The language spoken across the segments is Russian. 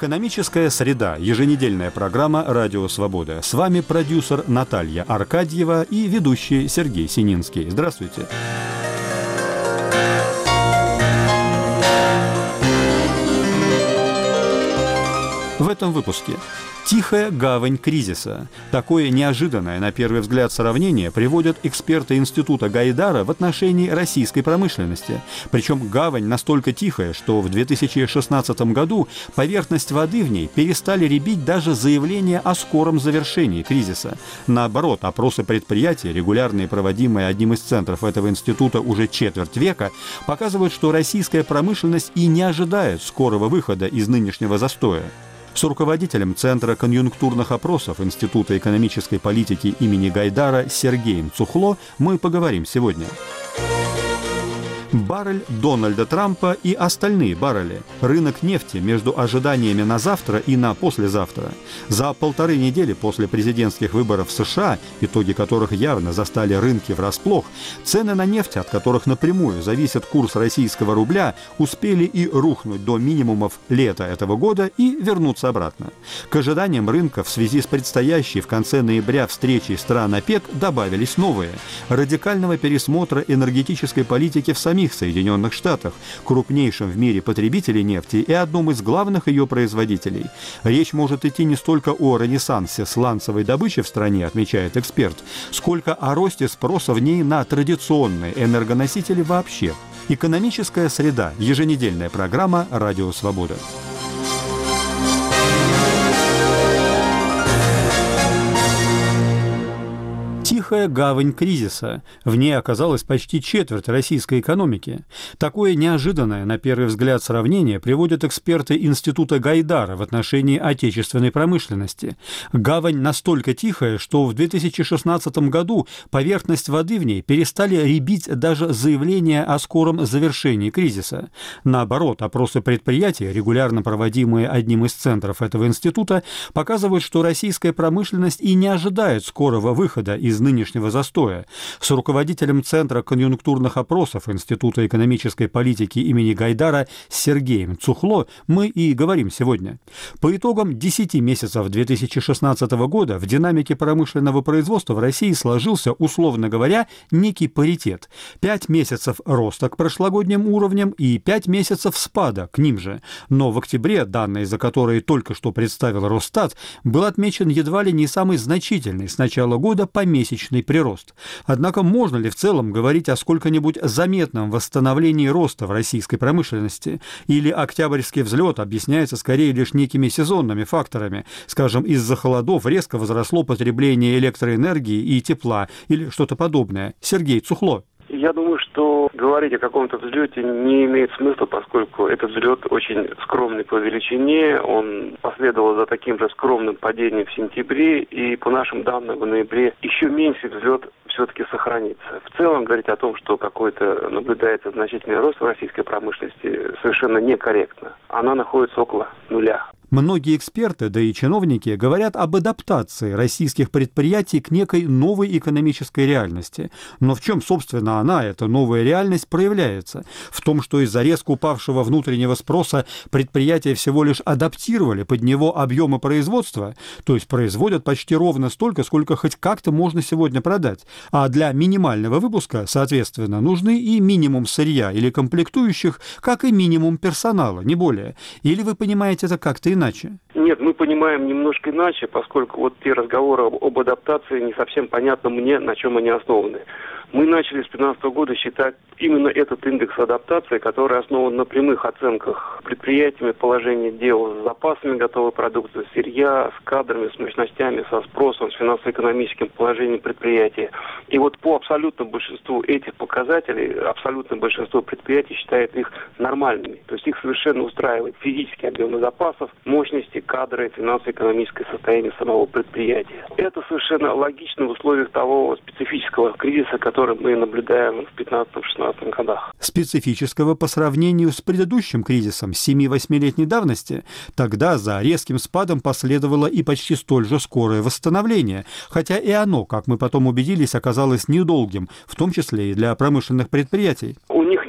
Экономическая среда. Еженедельная программа «Радио Свобода». С вами продюсер Наталья Аркадьева и ведущий Сергей Сининский. Здравствуйте. В этом выпуске. Тихая гавань кризиса. Такое неожиданное, на первый взгляд, сравнение приводят эксперты Института Гайдара в отношении российской промышленности. Причем гавань настолько тихая, что в 2016 году поверхность воды в ней перестали рябить даже заявления о скором завершении кризиса. Наоборот, опросы предприятий, регулярные проводимые одним из центров этого института уже четверть века, показывают, что российская промышленность и не ожидает скорого выхода из нынешнего застоя. С руководителем Центра конъюнктурных опросов Института экономической политики имени Гайдара Сергеем Цухло мы поговорим сегодня. Баррель Дональда Трампа и остальные баррели. Рынок нефти между ожиданиями на завтра и на послезавтра. За 1,5 недели после президентских выборов в США, итоги которых явно застали рынки врасплох, цены на нефть, от которых напрямую зависит курс российского рубля, успели и рухнуть до минимумов лета этого года и вернуться обратно. К ожиданиям рынка в связи с предстоящей в конце ноября встречей стран ОПЕК добавились новые. Радикального пересмотра энергетической политики в самих Соединенных Штатах, крупнейшем в мире потребителе нефти и одном из главных ее производителей. Речь может идти не столько о ренессансе сланцевой добычи в стране, отмечает эксперт, сколько о росте спроса в ней на традиционные энергоносители вообще. Экономическая среда. Еженедельная программа «Радио Свобода». Тихая гавань кризиса. В ней оказалась почти четверть российской экономики. Такое неожиданное, на первый взгляд, сравнение приводят эксперты Института Гайдара в отношении отечественной промышленности. Гавань настолько тихая, что в 2016 году поверхность воды в ней перестали рябить даже заявления о скором завершении кризиса. Наоборот, опросы предприятий, регулярно проводимые одним из центров этого института, показывают, что российская промышленность и не ожидает скорого выхода из нынешнего застоя. С руководителем Центра конъюнктурных опросов Института экономической политики имени Гайдара Сергеем Цухло мы и говорим сегодня. По итогам 10 месяцев 2016 года в динамике промышленного производства в России сложился, условно говоря, некий паритет. 5 месяцев роста к прошлогодним уровням и 5 месяцев спада к ним же. Но в октябре, данные за которые только что представил Росстат, был отмечен едва ли не самый значительный с начала года помесячный прирост. Однако можно ли в целом говорить о сколько-нибудь заметном восстановлении роста в российской промышленности? Или октябрьский взлет объясняется скорее лишь некими сезонными факторами? Скажем, из-за холодов резко возросло потребление электроэнергии и тепла или что-то подобное. Сергей Цухло. Я думаю, что говорить о каком-то взлете не имеет смысла, поскольку этот взлет очень скромный по величине. Он последовал за таким же скромным падением в сентябре, и по нашим данным в ноябре еще меньший взлет все-таки сохранится. В целом говорить о том, что какой-то наблюдается значительный рост в российской промышленности, совершенно некорректно. Она находится около нуля. Многие эксперты, да и чиновники, говорят об адаптации российских предприятий к некой новой экономической реальности. Но в чем, собственно, она, эта новая реальность, проявляется? В том, что из-за резко упавшего внутреннего спроса предприятия всего лишь адаптировали под него объемы производства, то есть производят почти ровно столько, сколько хоть как-то можно сегодня продать. А для минимального выпуска, соответственно, нужны и минимум сырья или комплектующих, как и минимум персонала, не более. Или вы понимаете это как-то иначе? Нет, мы понимаем немножко иначе, поскольку вот те разговоры об адаптации не совсем понятно мне, на чем они основаны. Мы начали с 2015 года считать именно этот индекс адаптации, который основан на прямых оценках предприятиями положения дел с запасами готовой продукции, сырья, с кадрами, с мощностями, со спросом, с финансово-экономическим положением предприятия. И вот по абсолютному большинству этих показателей, абсолютное большинство предприятий считает их нормальными. То есть их совершенно устраивает физические объемы запасов, мощности, кадры, финансово-экономическое состояние самого предприятия. Это совершенно логично в условиях того специфического кризиса, который мы наблюдаем в 2015-2016 годах. Специфического по сравнению с предыдущим кризисом 7-8-летней давности. Тогда за резким спадом последовало и почти столь же скорое восстановление, хотя и оно, как мы потом убедились, оказалось недолгим, в том числе и для промышленных предприятий. У них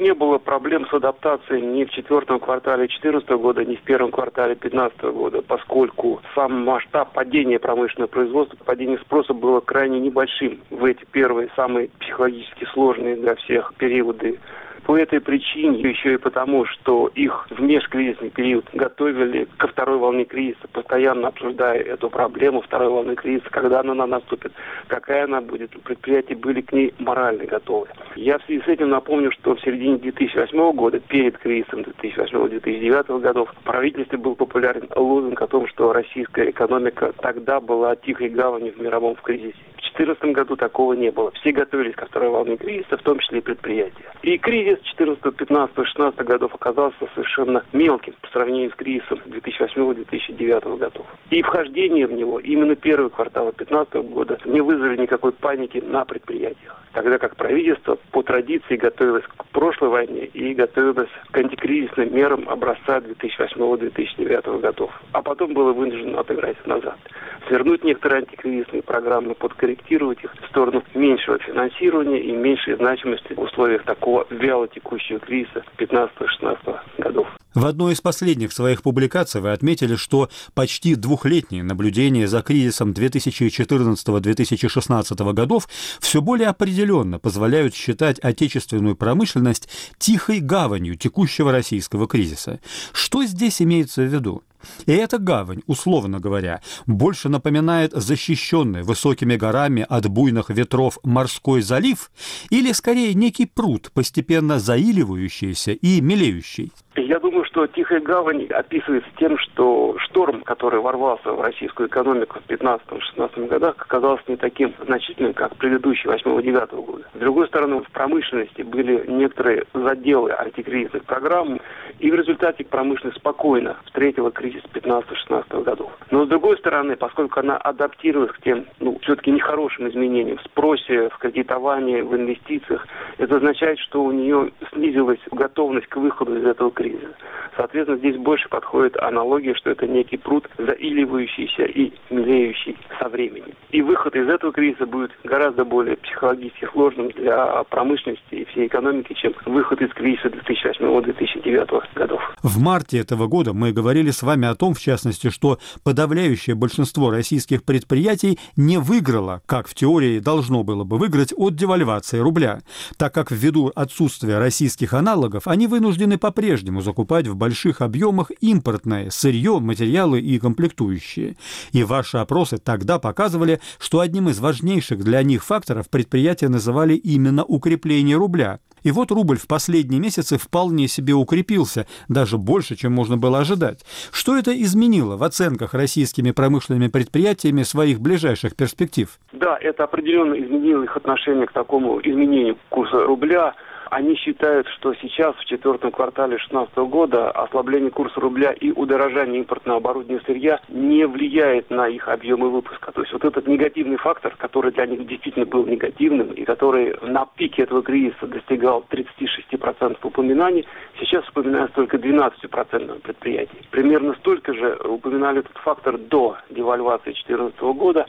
не было проблем с адаптацией ни в четвертом квартале 2014 года, ни в первом квартале 2015 года, поскольку сам масштаб падения промышленного производства, падения спроса было крайне небольшим в эти первые, самые психологически сложные для всех периоды. По этой причине, еще и потому, что их в межкризисный период готовили ко второй волне кризиса, постоянно обсуждая эту проблему второй волны кризиса, когда она наступит, какая она будет. Предприятия были к ней морально готовы. Я в связи с этим напомню, что в середине 2008 года, перед кризисом 2008-2009 годов, в правительстве был популярен лозунг о том, что российская экономика тогда была тихой гаванью в мировом кризисе. В 2014 году такого не было. Все готовились ко второй волне кризиса, в том числе и предприятия. И кризис 2014, 2015, 2016 годов оказался совершенно мелким по сравнению с кризисом 2008-2009 годов. И вхождение в него, именно первый квартал 2015 года, не вызвали никакой паники на предприятиях. Тогда как правительство по традиции готовилось к прошлой войне и готовилось к антикризисным мерам образца 2008-2009 годов. А потом было вынуждено отыграть назад. Свернуть некоторые антикризисные программы, подкорректировать их в сторону меньшего финансирования и меньшей значимости в условиях такого вяло текущего кризиса 15-16 годов. В одной из последних своих публикаций вы отметили, что почти двухлетние наблюдения за кризисом 2014-2016 годов все более определенно позволяют считать отечественную промышленность тихой гаванью текущего российского кризиса. Что здесь имеется в виду? И эта гавань, условно говоря, больше напоминает защищенный высокими горами от буйных ветров морской залив или, скорее, некий пруд, постепенно заиливающийся и мелеющий? Я думаю, что тихая гавань описывается тем, что шторм, который ворвался в российскую экономику в 2015-2016 годах, оказался не таким значительным, как предыдущий 2008-2009 года. С другой стороны, в промышленности были некоторые заделы антикризисных программ, и в результате промышленность спокойно встретила кризис 15-16 годов. Но с другой стороны, поскольку она адаптировалась к тем, все-таки нехорошим изменениям в спросе, в кредитовании, в инвестициях, это означает, что у нее снизилась готовность к выходу из этого кризиса. Соответственно, здесь больше подходит аналогия, что это некий пруд, заиливающийся и мелеющий со временем. И выход из этого кризиса будет гораздо более психологически сложным для промышленности и всей экономики, чем выход из кризиса 2008-2009 годов. В марте этого года мы говорили с вами о том, в частности, что подавляющее большинство российских предприятий не выиграло, как в теории должно было бы выиграть, от девальвации рубля, так как ввиду отсутствия российских аналогов они вынуждены по-прежнему закупать в больших объемах импортное сырье, материалы и комплектующие. И ваши опросы тогда показывали, что одним из важнейших для них факторов предприятия называли именно укрепление рубля. И вот рубль в последние месяцы вполне себе укрепился, даже больше, чем можно было ожидать. Что это изменило в оценках российскими промышленными предприятиями своих ближайших перспектив? Да, это определенно изменило их отношение к такому изменению курса рубля. Они считают, что сейчас, в четвертом квартале 2016 года, ослабление курса рубля и удорожание импортного оборудования сырья не влияет на их объемы выпуска. То есть вот этот негативный фактор, который для них действительно был негативным и который на пике этого кризиса достигал 36% упоминаний, сейчас упоминается только 12% предприятий. Примерно столько же упоминали этот фактор до девальвации 2014 года,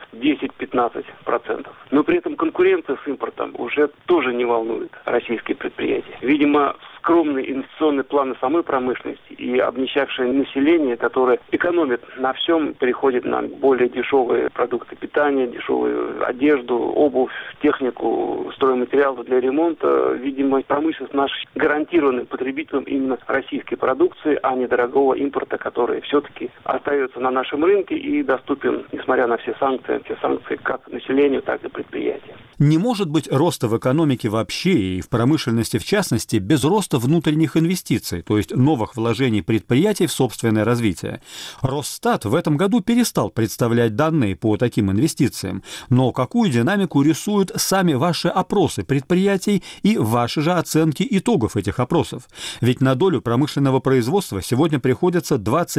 10-15%. Но при этом конкуренция с импортом уже тоже не волнует российские предприятия. Видимо, скромные инвестиционные планы самой промышленности и обнищавшее население, которое экономит на всем, переходит на более дешевые продукты питания, дешевую одежду, обувь, технику, стройматериалы для ремонта. Видимо, промышленность наша гарантированным потребителем именно российской продукции, а не дорогого импорта, который все-таки остается на нашем рынке и доступен, несмотря на все санкции как населению, так и предприятиям. Не может быть роста в экономике вообще и в промышленности в частности без роста внутренних инвестиций, то есть новых вложений предприятий в собственное развитие. Росстат в этом году перестал представлять данные по таким инвестициям, но какую динамику рисуют сами ваши опросы предприятий и ваши же оценки итогов этих опросов? Ведь на долю промышленного производства сегодня приходится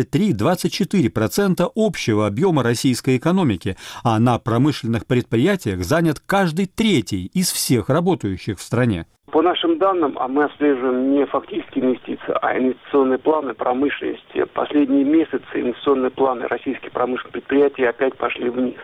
23-24% общего объема российской экономики, а на промышленных предприятиях занят каждый третий из всех работающих в стране. По нашим данным, а мы отслеживаем не фактические инвестиции, а инвестиционные планы промышленности. Последние месяцы инвестиционные планы российских промышленных предприятий опять пошли вниз.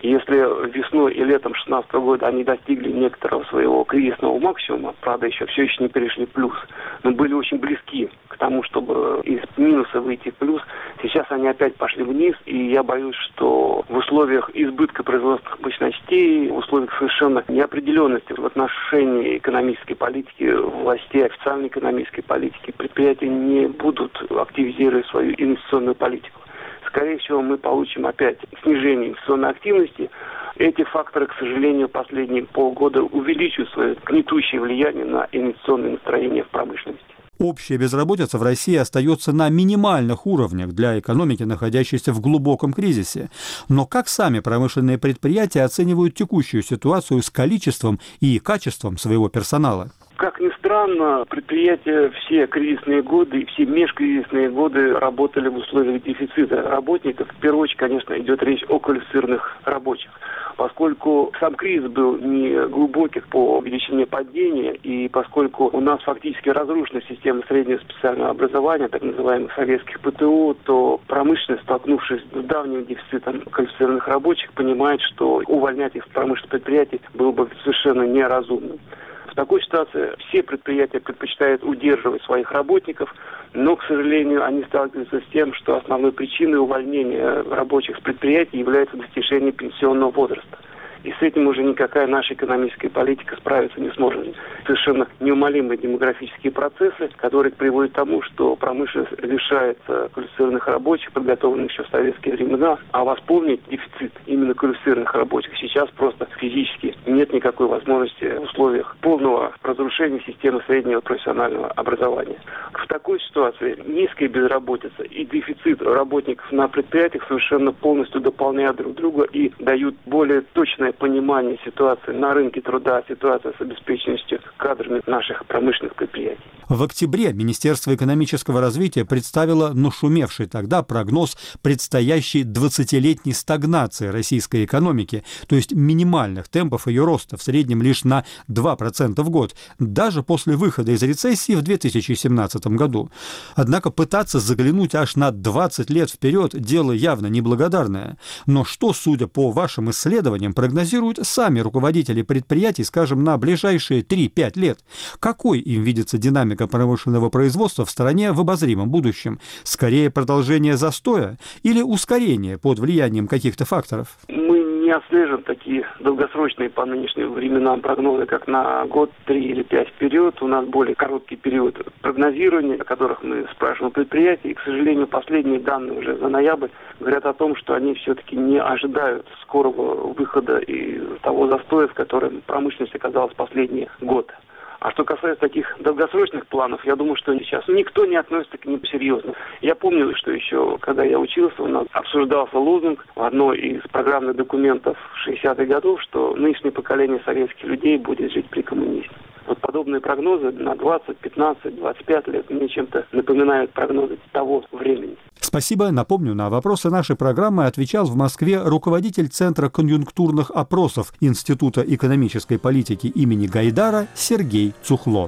Если весной и летом 2016 года они достигли некоторого своего кризисного максимума, правда, все еще не перешли в плюс, но были очень близки к тому, чтобы из минуса выйти в плюс, сейчас они опять пошли вниз, и я боюсь, что в условиях избытка производственных мощностей, в условиях совершенно неопределенности в отношении экономической политики властей, официальной экономической политики, предприятия не будут активизировать свою инвестиционную политику. Скорее всего, мы получим опять снижение инвестиционной активности. Эти факторы, к сожалению, последние полгода увеличивают свое гнетущее влияние на инвестиционные настроения в промышленности. Общая безработица в России остается на минимальных уровнях для экономики, находящейся в глубоком кризисе. Но как сами промышленные предприятия оценивают текущую ситуацию с количеством и качеством своего персонала? Как ни странно, предприятия все кризисные годы и все межкризисные годы работали в условиях дефицита работников. В первую очередь, конечно, идет речь о квалифицированных рабочих. Поскольку сам кризис был не глубокий по величине падения, и поскольку у нас фактически разрушена система среднего специального образования, так называемых советских ПТУ, то промышленность, столкнувшись с давним дефицитом квалифицированных рабочих, понимает, что увольнять их с промышленных предприятий было бы совершенно неразумным. В такой ситуации все предприятия предпочитают удерживать своих работников, но, к сожалению, они сталкиваются с тем, что основной причиной увольнения рабочих с предприятий является достижение пенсионного возраста. И с этим уже никакая наша экономическая политика справиться не сможет. Совершенно неумолимые демографические процессы, которые приводят к тому, что промышленность лишается квалифицированных рабочих, подготовленных еще в советские времена, а восполнить дефицит именно квалифицированных рабочих сейчас просто физически нет никакой возможности в условиях полного разрушения системы среднего профессионального образования. В такой ситуации низкая безработица и дефицит работников на предприятиях совершенно полностью дополняют друг друга и дают более точное понимание ситуации на рынке труда, ситуации с обеспеченностью кадрами наших промышленных предприятий. В октябре Министерство экономического развития представило нашумевший тогда прогноз предстоящей 20-летней стагнации российской экономики, то есть минимальных темпов ее роста, в среднем лишь на 2% в год, даже после выхода из рецессии в 2017 году. Однако пытаться заглянуть аж на 20 лет вперед – дело явно неблагодарное. Но что, судя по вашим исследованиям, прогнозируют сами руководители предприятий, скажем, на ближайшие 3-5 лет? Какой им видится динамика промышленного производства в стране в обозримом будущем? Скорее продолжение застоя или ускорение под влиянием каких-то факторов? Мы не отслеживаем такие долгосрочные по нынешним временам прогнозы, как на год, 3 или 5 вперед. У нас более короткий период прогнозирования, о которых мы спрашиваем у предприятий. И, к сожалению, последние данные уже за ноябрь говорят о том, что они все-таки не ожидают скорого выхода из того застоя, в котором промышленность оказалась последний год. А что касается таких долгосрочных планов, я думаю, что сейчас никто не относится к ним серьезно. Я помню, что еще, когда я учился, у нас обсуждался лозунг в одной из программных документов 60-х годов, что нынешнее поколение советских людей будет жить при коммунизме. Вот подобные прогнозы на 20, 15, 25 лет мне чем-то напоминают прогнозы того времени. Спасибо. Напомню, на вопросы нашей программы отвечал в Москве руководитель Центра конъюнктурных опросов Института экономической политики имени Гайдара Сергей Цухло.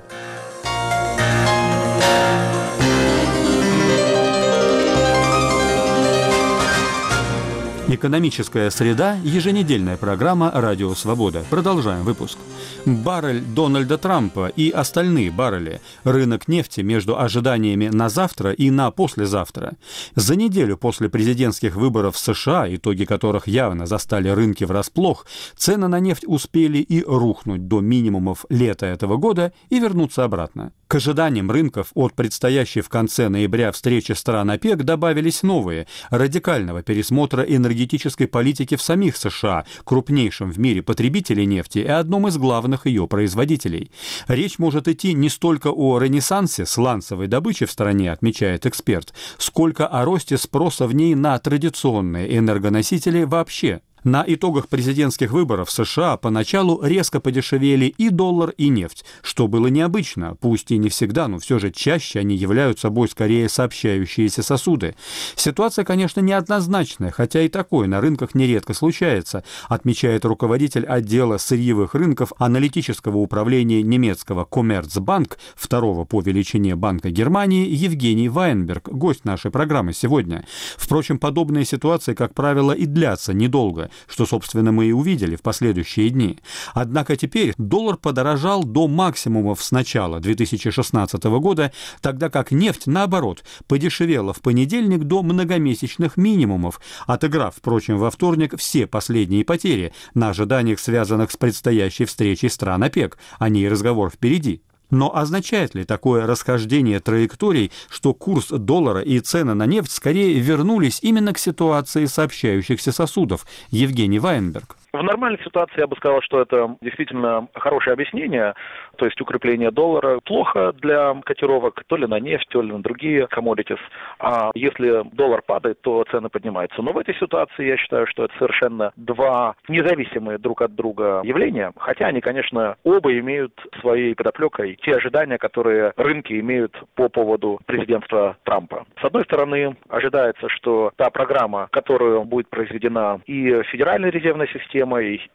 Экономическая среда. Еженедельная программа «Радио Свобода». Продолжаем выпуск. Баррель Дональда Трампа и остальные баррели. Рынок нефти между ожиданиями на завтра и на послезавтра. За неделю после президентских выборов в США, итоги которых явно застали рынки врасплох, цены на нефть успели и рухнуть до минимумов лета этого года и вернуться обратно. К ожиданиям рынков от предстоящей в конце ноября встречи стран ОПЕК добавились новые – радикального пересмотра энергетической политики в самих США, крупнейшем в мире потребителе нефти и одном из главных ее производителей. Речь может идти не столько о ренессансе сланцевой добычи в стране, отмечает эксперт, сколько о росте спроса в ней на традиционные энергоносители вообще. На итогах президентских выборов в США поначалу резко подешевели и доллар, и нефть, что было необычно, пусть и не всегда, но все же чаще они являются собой скорее сообщающиеся сосуды. Ситуация, конечно, неоднозначная, хотя и такое на рынках нередко случается, отмечает руководитель отдела сырьевых рынков аналитического управления немецкого Commerzbank, второго по величине банка Германии, Евгений Вайнберг, гость нашей программы сегодня. Впрочем, подобные ситуации, как правило, и длятся недолго. что, собственно, мы и увидели в последующие дни. Однако теперь доллар подорожал до максимумов с начала 2016 года, тогда как нефть, наоборот, подешевела в понедельник до многомесячных минимумов, отыграв, впрочем, во вторник все последние потери на ожиданиях, связанных с предстоящей встречей стран ОПЕК. О ней разговор впереди. Но означает ли такое расхождение траекторий, что курс доллара и цены на нефть скорее вернулись именно к ситуации сообщающихся сосудов? Евгений Вайнберг. В нормальной ситуации я бы сказал, что это действительно хорошее объяснение, то есть укрепление доллара плохо для котировок то ли на нефть, то ли на другие commodities, а если доллар падает, то цены поднимаются. Но в этой ситуации я считаю, что это совершенно два независимые друг от друга явления, хотя они, конечно, оба имеют своей подоплекой те ожидания, которые рынки имеют по поводу президентства Трампа. С одной стороны, ожидается, что та программа, которая будет произведена и Федеральной резервной системой,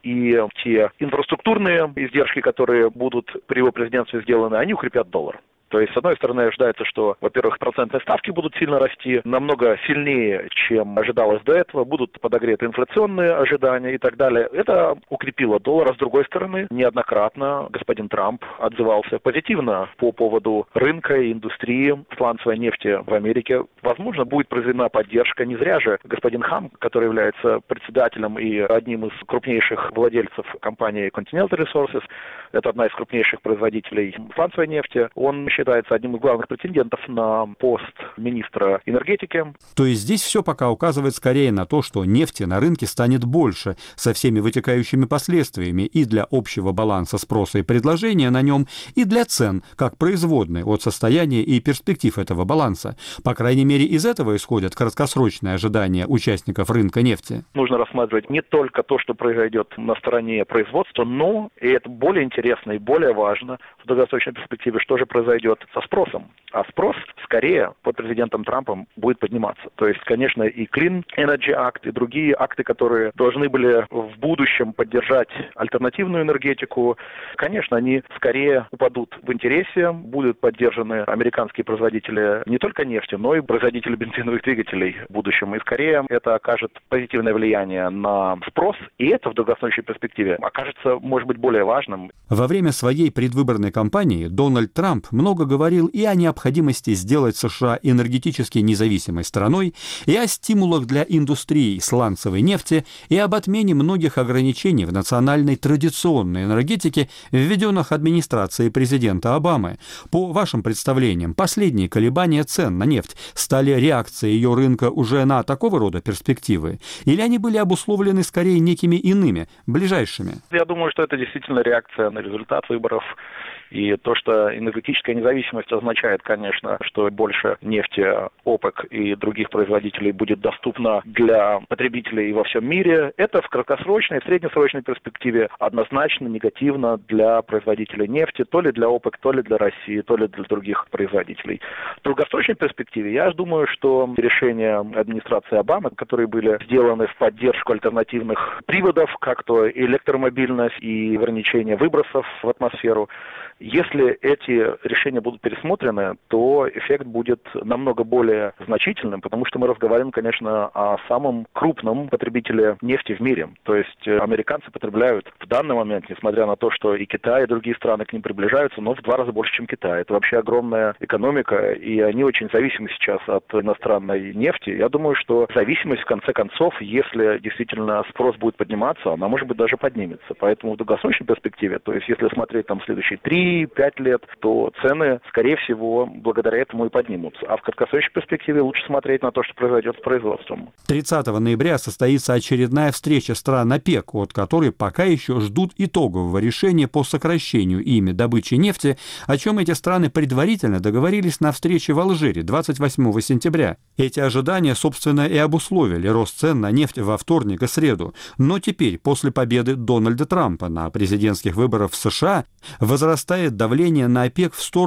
и те инфраструктурные издержки, которые будут при его президентстве сделаны, они укрепят доллар. То есть, с одной стороны, ожидается, что, во-первых, процентные ставки будут сильно расти, намного сильнее, чем ожидалось до этого, будут подогреты инфляционные ожидания и так далее. Это укрепило доллар. А с другой стороны, неоднократно господин Трамп отзывался позитивно по поводу рынка и индустрии сланцевой нефти в Америке. Возможно, будет произведена поддержка. Не зря же господин Хам, который является председателем и одним из крупнейших владельцев компании Continental Resources, это одна из крупнейших производителей сланцевой нефти, он считается одним из главных претендентов на пост министра энергетики. То есть здесь все пока указывает скорее на то, что нефти на рынке станет больше, со всеми вытекающими последствиями и для общего баланса спроса и предложения на нем, и для цен, как производной от состояния и перспектив этого баланса. По крайней мере, из этого исходят краткосрочные ожидания участников рынка нефти. Нужно рассматривать не только то, что произойдет на стороне производства, но, и это более интересно и более важно, в долгосрочной перспективе, что же произойдет со спросом. А спрос скорее под президентом Трампом будет подниматься. То есть, конечно, и Clean Energy Act, и другие акты, которые должны были в будущем поддержать альтернативную энергетику, конечно, они скорее упадут в интересе, будут поддержаны американские производители не только нефти, но и производители бензиновых двигателей в будущем. И скорее это окажет позитивное влияние на спрос, и это в долгосрочной перспективе окажется, может быть, более важным. Во время своей предвыборной кампании Дональд Трамп много говорил и о необходимости сделать США энергетически независимой страной, и о стимулах для индустрии сланцевой нефти, и об отмене многих ограничений в национальной традиционной энергетике, введенных администрацией президента Обамы. По вашим представлениям, последние колебания цен на нефть стали реакцией ее рынка уже на такого рода перспективы? Или они были обусловлены скорее некими иными, ближайшими? Я думаю, что это действительно реакция на результат выборов. И то, что энергетическая независимость означает, конечно, что больше нефти ОПЕК и других производителей будет доступна для потребителей во всем мире, это в краткосрочной и среднесрочной перспективе однозначно негативно для производителей нефти, то ли для ОПЕК, то ли для России, то ли для других производителей. В долгосрочной перспективе я думаю, что решения администрации Обамы, которые были сделаны в поддержку альтернативных приводов, как то электромобильность и ограничение выбросов в атмосферу, если эти решения будут пересмотрены, то эффект будет намного более значительным, потому что мы разговариваем, конечно, о самом крупном потребителе нефти в мире. То есть американцы потребляют в данный момент, несмотря на то, что и Китай, и другие страны к ним приближаются, но в 2 раза больше, чем Китай. Это вообще огромная экономика, и они очень зависимы сейчас от иностранной нефти. Я думаю, что зависимость, в конце концов, если действительно спрос будет подниматься, она, может быть, даже поднимется. Поэтому в долгосрочной перспективе, то есть если смотреть там следующие 3-5 лет, то цены, скорее всего, благодаря этому и поднимутся. А в краткосрочной перспективе лучше смотреть на то, что произойдет с производством. 30 ноября состоится очередная встреча стран ОПЕК, от которой пока еще ждут итогового решения по сокращению ими добычи нефти, о чем эти страны предварительно договорились на встрече в Алжире 28 сентября. Эти ожидания, собственно, и обусловили рост цен на нефть во вторник и среду. Но теперь, после победы Дональда Трампа на президентских выборах в США, возрастает давление на ОПЕК в сторону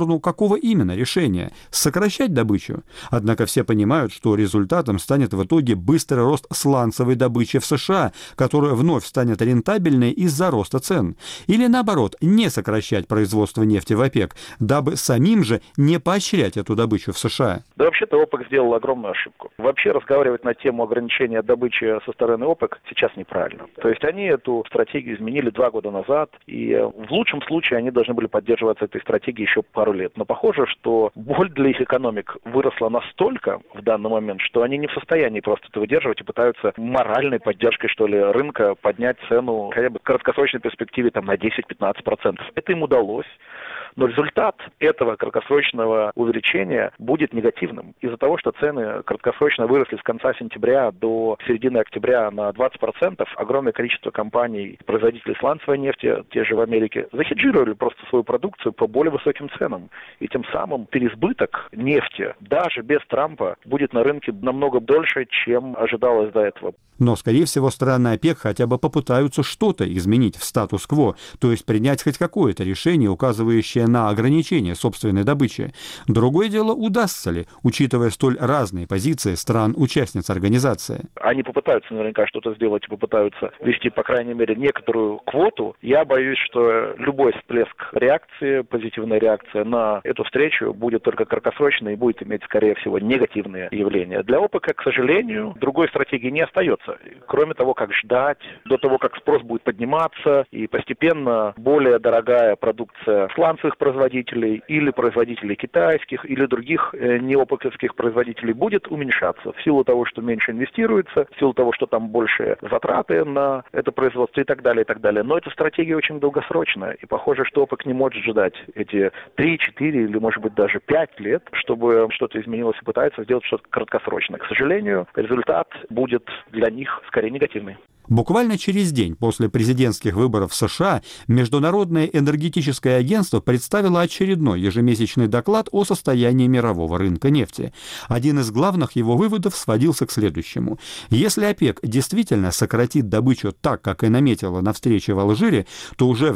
сторону какого именно решения? Сокращать добычу? Однако все понимают, что результатом станет в итоге быстрый рост сланцевой добычи в США, которая вновь станет рентабельной из-за роста цен. Или наоборот, не сокращать производство нефти в ОПЕК, дабы самим же не поощрять эту добычу в США. Да вообще-то ОПЕК сделал огромную ошибку. Вообще разговаривать на тему ограничения добычи со стороны ОПЕК сейчас неправильно. То есть они эту стратегию изменили 2 года назад, и в лучшем случае они должны были поддерживаться этой стратегией еще пару лет. Но похоже, что боль для их экономик выросла настолько в данный момент, что они не в состоянии просто это выдерживать и пытаются моральной поддержкой, что ли, рынка поднять цену хотя бы в краткосрочной перспективе там, на 10-15%. Это им удалось. Но результат этого краткосрочного увеличения будет негативным. Из-за того, что цены краткосрочно выросли с конца сентября до середины октября на 20%, огромное количество компаний, производителей сланцевой нефти, те же в Америке, захеджировали просто свою продукцию по более высоким ценам. И тем самым переизбыток нефти, даже без Трампа, будет на рынке намного дольше, чем ожидалось до этого. Но, скорее всего, страны ОПЕК хотя бы попытаются что-то изменить в статус-кво, то есть принять хоть какое-то решение, указывающее на ограничение собственной добычи. Другое дело, удастся ли, учитывая столь разные позиции стран-участниц организации. Они попытаются наверняка что-то сделать, попытаются ввести, по крайней мере, некоторую квоту. Я боюсь, что любой всплеск реакции, позитивная реакция на эту встречу будет только краткосрочной и будет иметь, скорее всего, негативные явления. Для ОПЕК, к сожалению, другой стратегии не остается. Кроме того, как ждать до того, как спрос будет подниматься, и постепенно более дорогая продукция сланцевых производителей или производителей китайских или других неопековских производителей будет уменьшаться в силу того, что меньше инвестируется, в силу того, что там больше затраты на это производство и так далее, и так далее. Но эта стратегия очень долгосрочная, и похоже, что ОПЕК не может ждать эти 3, 4 или, может быть, даже 5 лет, чтобы что-то изменилось, и пытается сделать что-то краткосрочное. К сожалению, результат будет для них скорее негативный. Буквально через день после президентских выборов в США Международное энергетическое агентство представило очередной ежемесячный доклад о состоянии мирового рынка нефти. Один из главных его выводов сводился к следующему. Если ОПЕК действительно сократит добычу так, как и наметила на встрече в Алжире, то уже в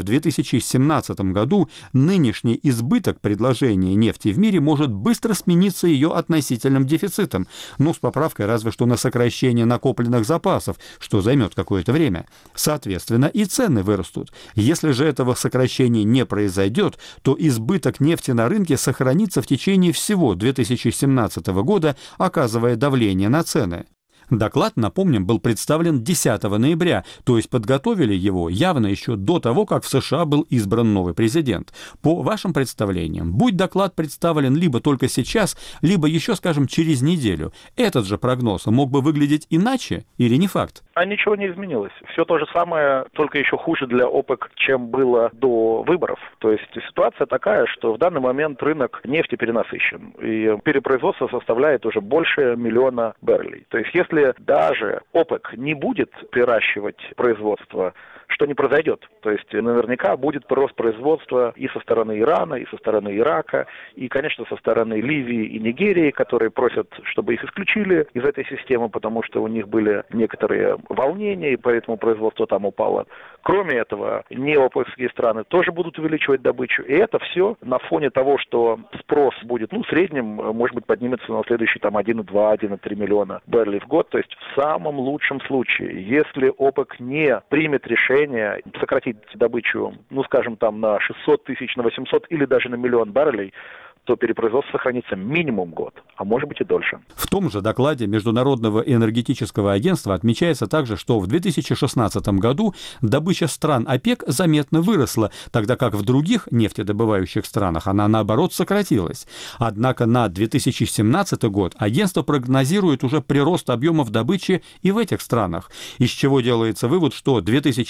2017 году нынешний избыток предложения нефти в мире может быстро смениться ее относительным дефицитом, с поправкой разве что на сокращение накопленных запасов, что займет какое-то время. Соответственно, и цены вырастут. Если же этого сокращения не произойдет, то избыток нефти на рынке сохранится в течение всего 2017 года, оказывая давление на цены. Доклад, напомним, был представлен 10 ноября, то есть подготовили его явно еще до того, как в США был избран новый президент. По вашим представлениям, будь доклад представлен либо только сейчас, либо еще, скажем, через неделю, этот же прогноз мог бы выглядеть иначе или не факт? А ничего не изменилось. Все то же самое, только еще хуже для ОПЕК, чем было до выборов. То есть ситуация такая, что в данный момент рынок нефти перенасыщен, и перепроизводство составляет уже больше 1 миллиона баррелей. То есть если даже ОПЕК не будет приращивать производство, что не произойдет. То есть наверняка будет рост производства и со стороны Ирана, и со стороны Ирака, и, конечно, со стороны Ливии и Нигерии, которые просят, чтобы их исключили из этой системы, потому что у них были некоторые волнения, и поэтому производство там упало. Кроме этого, неопекские страны тоже будут увеличивать добычу. И это все на фоне того, что спрос будет, в среднем, может быть, поднимется на следующий 1,2-1,3 миллиона баррелей в год. То есть в самом лучшем случае, если ОПЕК не примет решение сократить добычу, скажем, на 600 тысяч, на 800 или даже на 1 миллион баррелей, то перепроизводство сохранится минимум год, а может быть и дольше. В том же докладе Международного энергетического агентства отмечается также, что в 2016 году добыча стран ОПЕК заметно выросла, тогда как в других нефтедобывающих странах она, наоборот, сократилась. Однако на 2017 год агентство прогнозирует уже прирост объемов добычи и в этих странах, из чего делается вывод, что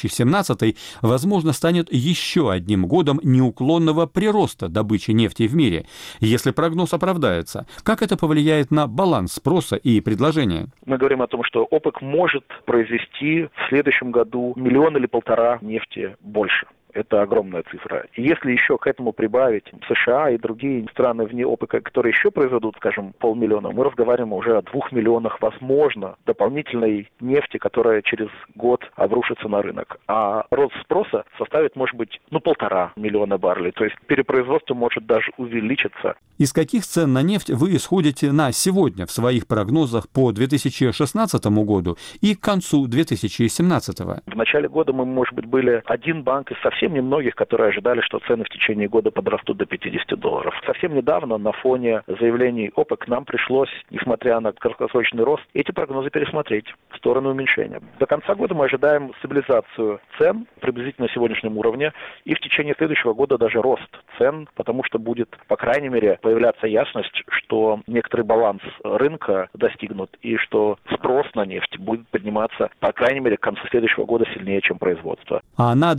2017, возможно, станет еще одним годом неуклонного прироста добычи нефти в мире. Если прогноз оправдается, как это повлияет на баланс спроса и предложения? Мы говорим о том, что ОПЕК может произвести в следующем году 1 или 1,5 миллиона нефти больше. Это огромная цифра. И если еще к этому прибавить США и другие страны вне ОПЕК, которые еще произведут, скажем, 500 000, мы разговариваем уже о 2 миллионах, возможно, дополнительной нефти, которая через год обрушится на рынок. А рост спроса составит, может быть, 1,5 миллиона баррелей. То есть перепроизводство может даже увеличиться. Из каких цен на нефть вы исходите на сегодня в своих прогнозах по 2016 году и к концу 2017? В начале года мы, может быть, были один банк из совсем немногих, которые ожидали, что цены в течение года подрастут до $50. Совсем недавно на фоне заявлений ОПЕК нам пришлось, несмотря на краткосрочный рост, эти прогнозы пересмотреть в сторону уменьшения. До конца года мы ожидаем стабилизацию цен приблизительно на сегодняшнем уровне и в течение следующего года даже рост цен, потому что будет, по крайней мере, появляться ясность, что некоторый баланс рынка достигнут и что спрос на нефть будет подниматься, по крайней мере, к концу следующего года сильнее, чем производство. А на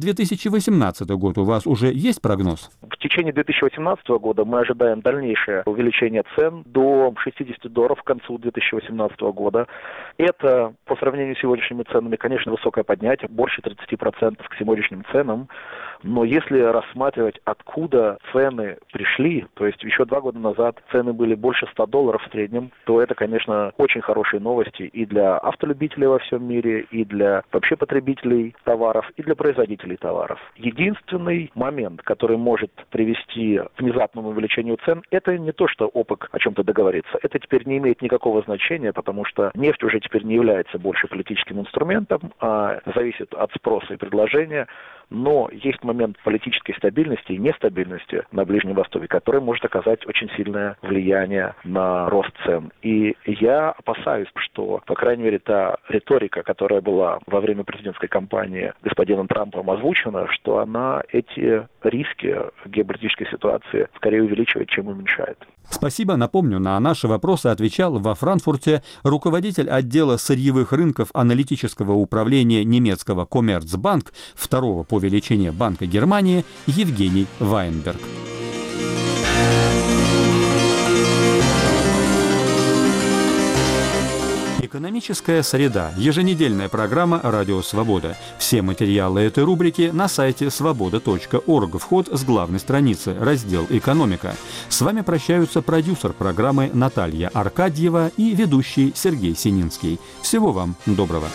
2018 год у вас уже есть прогноз? В течение 2018 года мы ожидаем дальнейшее увеличение цен до $60 к концу 2018 года. Это, по сравнению с сегодняшними ценами, конечно, высокое поднятие, больше 30% к сегодняшним ценам. Но если рассматривать, откуда цены пришли, то есть еще 2 года назад цены были больше $100 в среднем, то это, конечно, очень хорошие новости и для автолюбителей во всем мире, и для вообще потребителей товаров, и для производителей товаров. Единственный момент, который может привести к внезапному увеличению цен, это не то, что ОПЕК о чем-то договорится. Это теперь не имеет никакого значения, потому что нефть уже теперь не является больше политическим инструментом, а зависит от спроса и предложения. Но есть момент политической стабильности и нестабильности на Ближнем Востоке, который может оказать очень сильное влияние на рост цен. И я опасаюсь, что, по крайней мере, та риторика, которая была во время президентской кампании господином Трампом озвучена, что она эти риски геополитической ситуации скорее увеличивает, чем уменьшает. Спасибо. Напомню, на наши вопросы отвечал во Франкфурте руководитель отдела сырьевых рынков аналитического управления немецкого Commerzbank, второго по величине Банка Германии, Евгений Вайнберг. Экономическая среда. Еженедельная программа «Радио Свобода». Все материалы этой рубрики на сайте svoboda.org. Вход с главной страницы. Раздел «Экономика». С вами прощаются продюсер программы Наталья Аркадьева и ведущий Сергей Сининский. Всего вам доброго.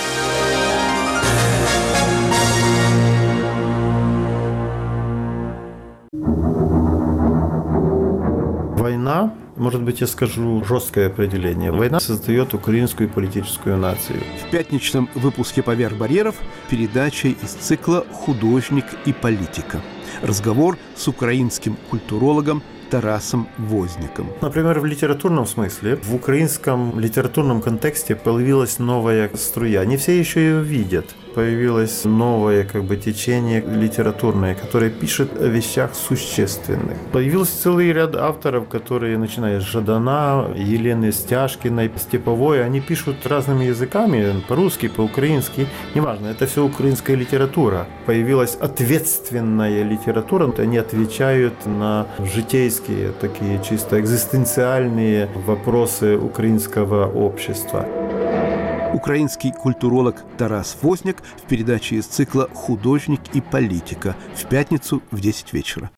Война, может быть, я скажу жесткое определение. Война создает украинскую политическую нацию. В пятничном выпуске «Поверх барьеров» передача из цикла «Художник и политика». Разговор с украинским культурологом Тарасом Возником. Например, в литературном смысле, в украинском литературном контексте появилась новая струя. Не все еще ее видят. Появилось новое течение литературное, которое пишет о вещах существенных. Появился целый ряд авторов, которые, начиная с Жадана, Елены Стяжкиной, Степовой, они пишут разными языками, по-русски, по-украински, неважно, это все украинская литература. Появилась ответственная литература, они отвечают на житейские, такие чисто экзистенциальные вопросы украинского общества. Украинский культуролог Тарас Возник в передаче из цикла «Художник и политика» в пятницу в 10 вечера.